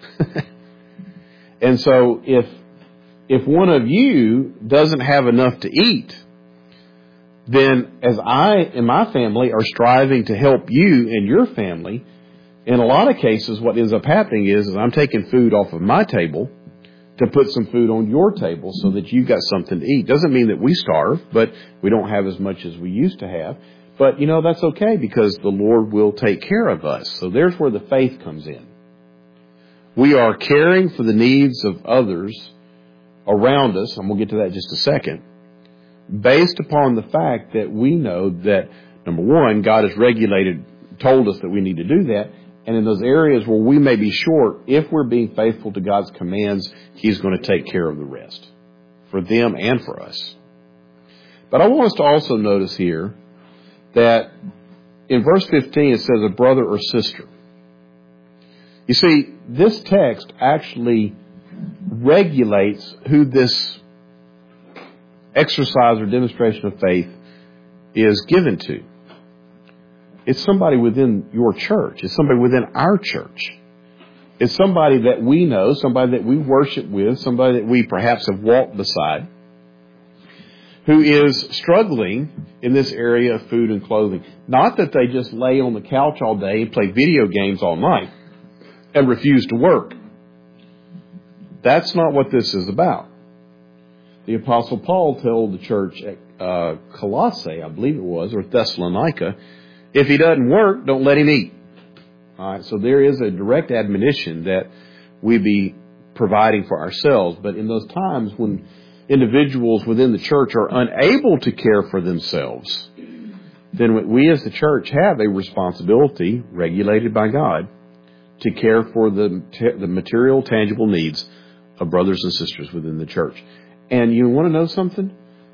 And so if one of you doesn't have enough to eat, then as I and my family are striving to help you and your family, in a lot of cases what ends up happening is I'm taking food off of my table to put some food on your table so that you've got something to eat. Doesn't mean that we starve, but we don't have as much as we used to have. But, that's okay because the Lord will take care of us. So there's where the faith comes in. We are caring for the needs of others around us, and we'll get to that in just a second, based upon the fact that we know that, number one, God has told us that we need to do that. And in those areas where we may be short, if we're being faithful to God's commands, He's going to take care of the rest for them and for us. But I want us to also notice here that in verse 15 it says a brother or sister. You see, this text actually regulates who this exercise or demonstration of faith is given to. It's somebody within your church. It's somebody within our church. It's somebody that we know, somebody that we worship with, somebody that we perhaps have walked beside, who is struggling in this area of food and clothing. Not that they just lay on the couch all day and play video games all night and refuse to work. That's not what this is about. The Apostle Paul told the church at Colossae, I believe it was, or Thessalonica, if he doesn't work, don't let him eat. All right, so there is a direct admonition that we be providing for ourselves. But in those times when individuals within the church are unable to care for themselves, then we as the church have a responsibility regulated by God to care for the material, tangible needs of brothers and sisters within the church. And you want to know something?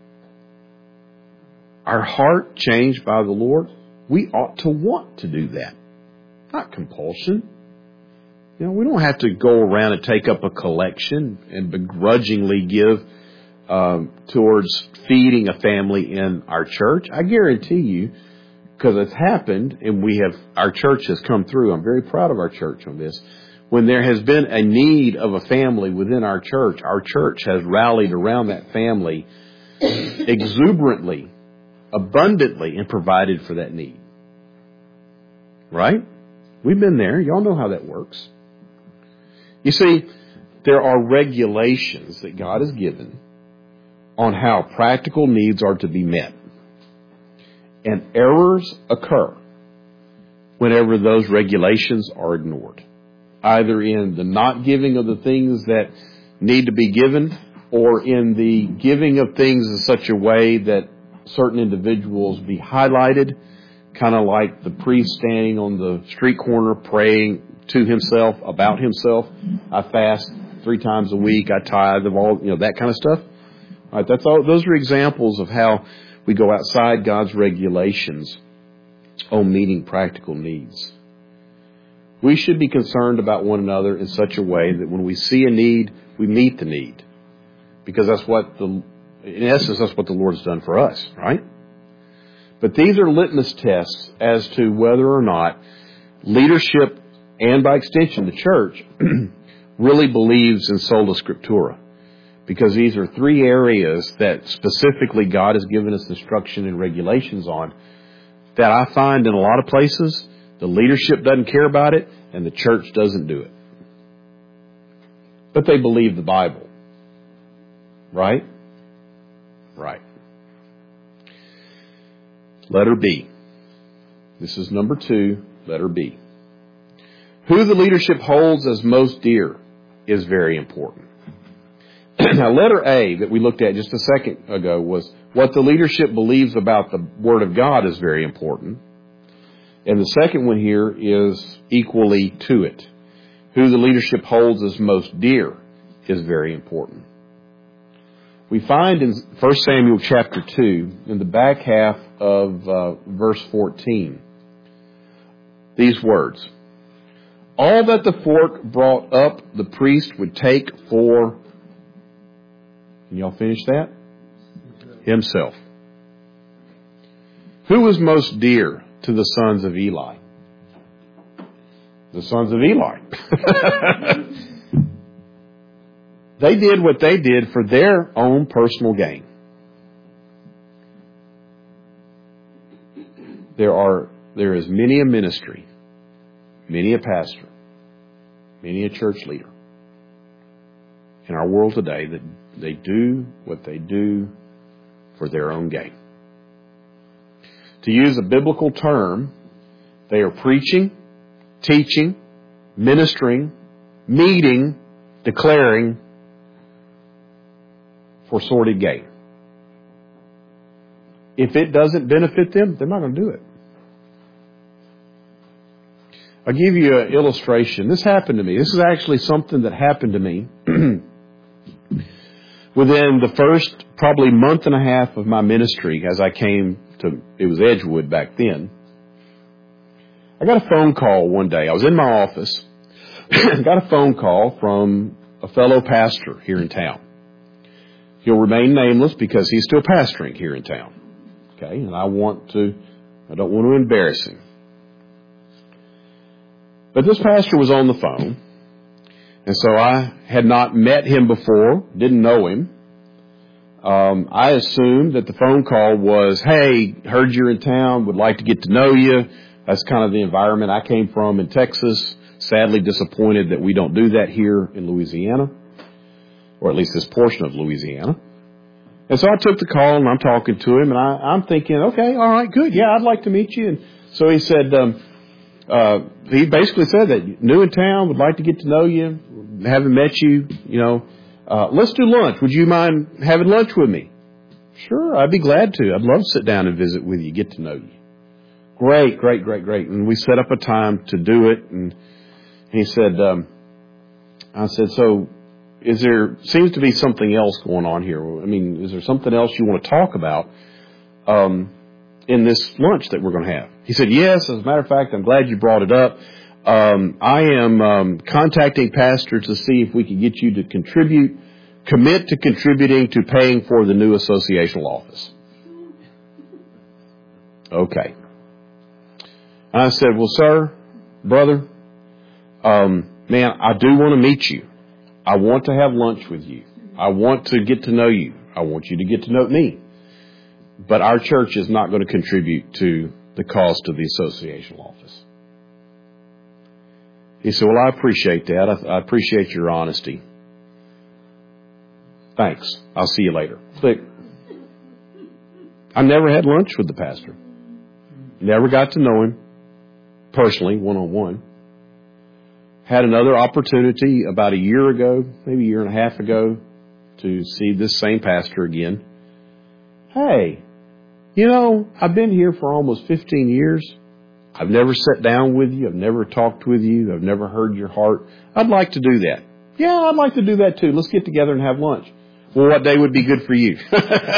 Our heart changed by the Lord, we ought to want to do that. Not compulsion. We don't have to go around and take up a collection and begrudgingly give towards feeding a family in our church. I guarantee you, because it's happened and our church has come through. I'm very proud of our church on this. When there has been a need of a family within our church has rallied around that family exuberantly, abundantly, and provided for that need. Right? We've been there. Y'all know how that works. You see, there are regulations that God has given on how practical needs are to be met. And errors occur whenever those regulations are ignored, either in the not giving of the things that need to be given or in the giving of things in such a way that certain individuals be highlighted, kind of like the priest standing on the street corner praying to himself, about himself. I fast 3 times a week. I tithe of all, that kind of stuff. All right, those are examples of how we go outside God's regulations on meeting practical needs. We should be concerned about one another in such a way that when we see a need, we meet the need. Because that's what in essence, that's what the Lord has done for us, right? But these are litmus tests as to whether or not leadership, and by extension the church, really believes in sola scriptura. Because these are 3 areas that specifically God has given us instruction and regulations on that I find in a lot of places the leadership doesn't care about it and the church doesn't do it. But they believe the Bible. Right? Right. Letter B. This is number 2, letter B. Who the leadership holds as most dear is very important. Now, letter A that we looked at just a second ago was what the leadership believes about the Word of God is very important. And the second one here is equally to it. Who the leadership holds as most dear is very important. We find in 1 Samuel chapter 2, in the back half of verse 14, these words. All that the fork brought up, the priest would take for... Can y'all finish that? himself. Who was most dear to the sons of Eli? The sons of Eli. They did what they did for their own personal gain. There is many a ministry, many a pastor, many a church leader in our world today that they do what they do for their own gain. To use a biblical term, they are preaching, teaching, ministering, meeting, declaring for sordid gain. If it doesn't benefit them, they're not going to do it. I'll give you an illustration. This happened to me. This is actually something that happened to me within the first probably month and a half of my ministry as I came to, it was Edgewood back then. I got a phone call one day. I was in my office. Got a phone call from a fellow pastor here in town. He'll remain nameless because he's still pastoring here in town. Okay, and I don't want to embarrass him. But this pastor was on the phone, and so I had not met him before, didn't know him. I assumed that the phone call was, hey, heard you're in town, would like to get to know you. That's kind of the environment I came from in Texas. Sadly disappointed that we don't do that here in Louisiana, or at least this portion of Louisiana. And so I took the call, and I'm talking to him, and I'm thinking, okay, all right, good. Yeah, I'd like to meet you. And so he said, he basically said that new in town, would like to get to know you, haven't met you, let's do lunch. Would you mind having lunch with me? Sure, I'd be glad to. I'd love to sit down and visit with you, get to know you. Great. And we set up a time to do it. And he said, I said, so seems to be something else going on here. I mean, is there something else you want to talk about in this lunch that we're going to have? He said, yes, as a matter of fact, I'm glad you brought it up. I am contacting pastors to see if we can get you to commit to contributing to paying for the new associational office. Okay. And I said, well, sir, brother, man, I do want to meet you. I want to have lunch with you. I want to get to know you. I want you to get to know me. But our church is not going to contribute to the cost of the associational office. He said, well, I appreciate that. I appreciate your honesty. Thanks. I'll see you later. Click. I never had lunch with the pastor. Never got to know him personally, one-on-one. Had another opportunity about a year ago, maybe a year and a half ago, to see this same pastor again. Hey, I've been here for almost 15 years. I've never sat down with you. I've never talked with you. I've never heard your heart. I'd like to do that. Yeah, I'd like to do that too. Let's get together and have lunch. Well, what day would be good for you?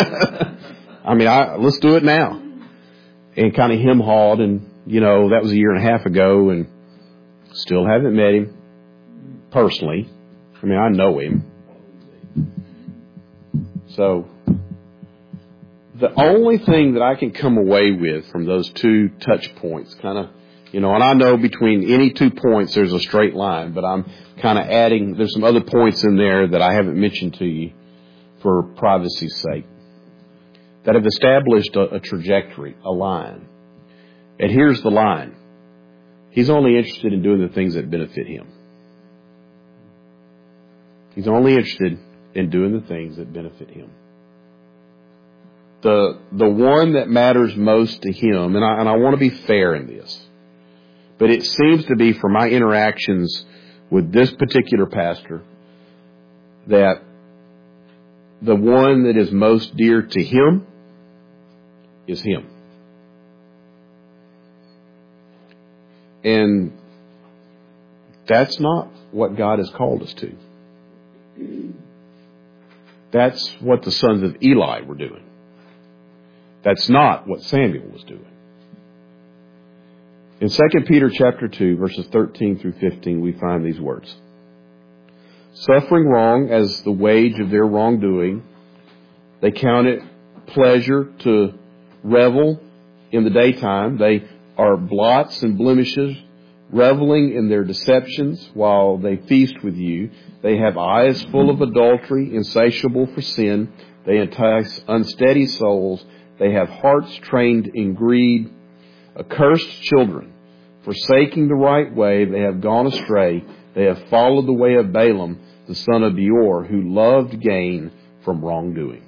Let's do it now. And kind of hem-hawed, and, that was a year and a half ago, and still haven't met him personally. I know him. So the only thing that I can come away with from those two touch points, and I know between any 2 points there's a straight line, but I'm kind of adding, there's some other points in there that I haven't mentioned to you for privacy's sake, that have established a trajectory, a line. And here's the line. He's only interested in doing the things that benefit him. He's only interested in doing the things that benefit him. The one that matters most to him, and I want to be fair in this, but it seems to be from my interactions with this particular pastor that the one that is most dear to him is him. And that's not what God has called us to. That's what the sons of Eli were doing. That's not what Samuel was doing. In 2 Peter chapter 2, verses 13 through 15, we find these words. Suffering wrong as the wage of their wrongdoing, they count it pleasure to revel in the daytime. They are blots and blemishes, reveling in their deceptions while they feast with you. They have eyes full of adultery, insatiable for sin. They entice unsteady souls. They have hearts trained in greed. Accursed children, forsaking the right way, they have gone astray. They have followed the way of Balaam, the son of Beor, who loved gain from wrongdoing.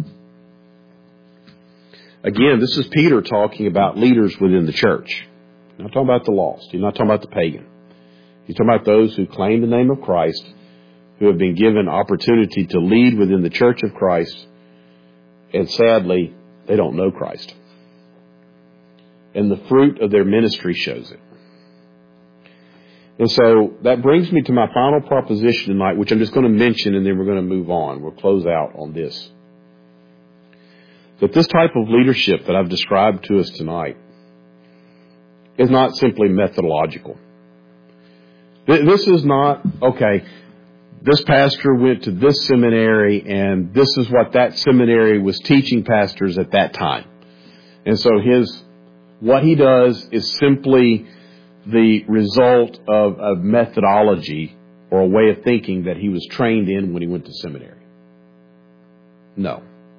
Again, this is Peter talking about leaders within the church. He's not talking about the lost. He's not talking about the pagan. He's talking about those who claim the name of Christ, who have been given opportunity to lead within the church of Christ, and sadly, they don't know Christ. And the fruit of their ministry shows it. And so that brings me to my final proposition tonight, which I'm just going to mention, and then we're going to move on. We'll close out on this. That this type of leadership that I've described to us tonight is not simply methodological. This is not, okay, this pastor went to this seminary and this is what that seminary was teaching pastors at that time. And so what he does is simply the result of a methodology or a way of thinking that he was trained in when he went to seminary. No.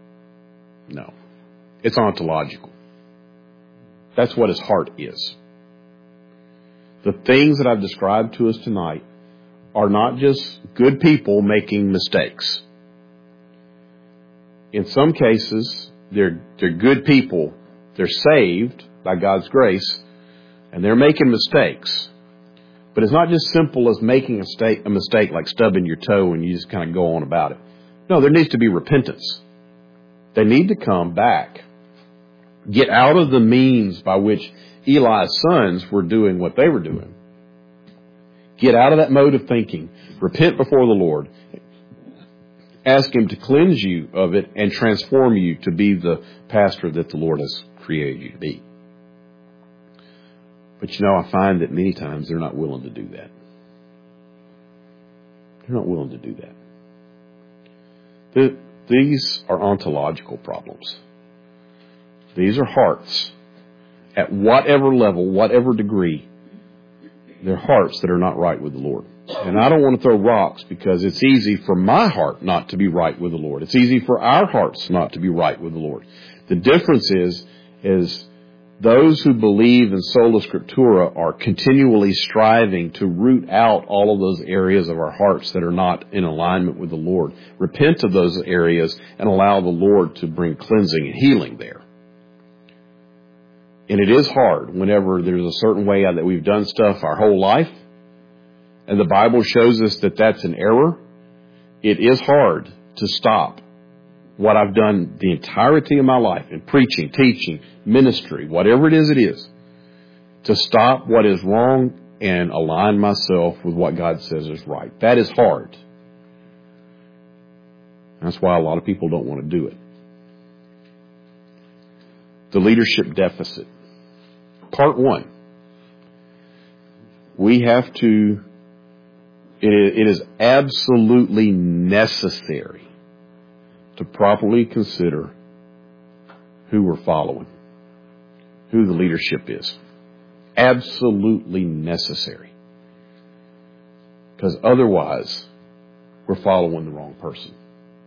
It's ontological. That's what his heart is. The things that I've described to us tonight are not just good people making mistakes. In some cases, they're good people. They're saved by God's grace, and they're making mistakes. But it's not just simple as making a mistake like stubbing your toe and you just kind of go on about it. No, there needs to be repentance. They need to come back. Get out of the means by which Eli's sons were doing what they were doing. Get out of that mode of thinking. Repent before the Lord. Ask Him to cleanse you of it and transform you to be the pastor that the Lord has created you to be. But I find that many times they're not willing to do that. They're not willing to do that. These are ontological problems. These are hearts. At whatever level, whatever degree, they're hearts that are not right with the Lord. And I don't want to throw rocks because it's easy for my heart not to be right with the Lord. It's easy for our hearts not to be right with the Lord. The difference is those who believe in sola scriptura are continually striving to root out all of those areas of our hearts that are not in alignment with the Lord. Repent of those areas and allow the Lord to bring cleansing and healing there. And it is hard whenever there's a certain way that we've done stuff our whole life, and the Bible shows us that that's an error. It is hard to stop what I've done the entirety of my life in preaching, teaching, ministry, whatever it is, to stop what is wrong and align myself with what God says is right. That is hard. That's why a lot of people don't want to do it. The leadership deficit. Part 1. We have to, it is absolutely necessary to properly consider who we're following, who the leadership is. Absolutely necessary. Because otherwise, we're following the wrong person.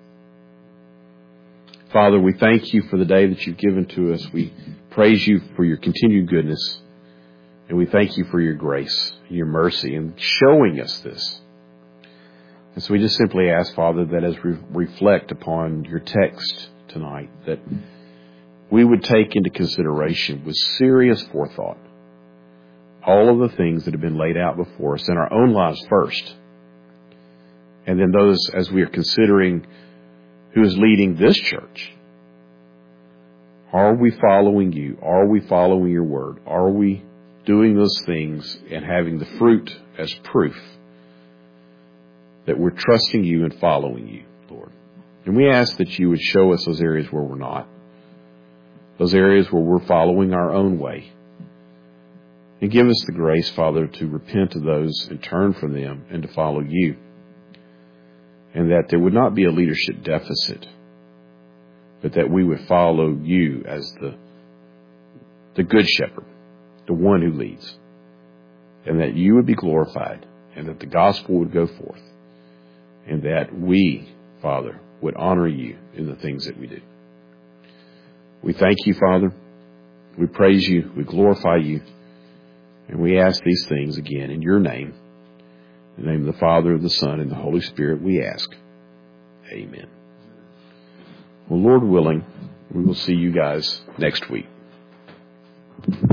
Father, we thank you for the day that you've given to us. We praise you for your continued goodness. And we thank you for your grace, your mercy, in showing us this. And so we just simply ask, Father, that as we reflect upon your text tonight, that we would take into consideration with serious forethought all of the things that have been laid out before us in our own lives first. And then those, as we are considering who is leading this church. Are we following you? Are we following your word? Are we doing those things and having the fruit as proof that we're trusting you and following you, Lord? And we ask that you would show us those areas where we're not, those areas where we're following our own way. And give us the grace, Father, to repent of those and turn from them and to follow you. And that there would not be a leadership deficit, but that we would follow you as the good shepherd, the one who leads, and that you would be glorified, and that the gospel would go forth, and that we, Father, would honor you in the things that we do. We thank you, Father. We praise you. We glorify you. And we ask these things again in your name. In the name of the Father, of the Son, and the Holy Spirit, we ask. Amen. Well, Lord willing, we will see you guys next week.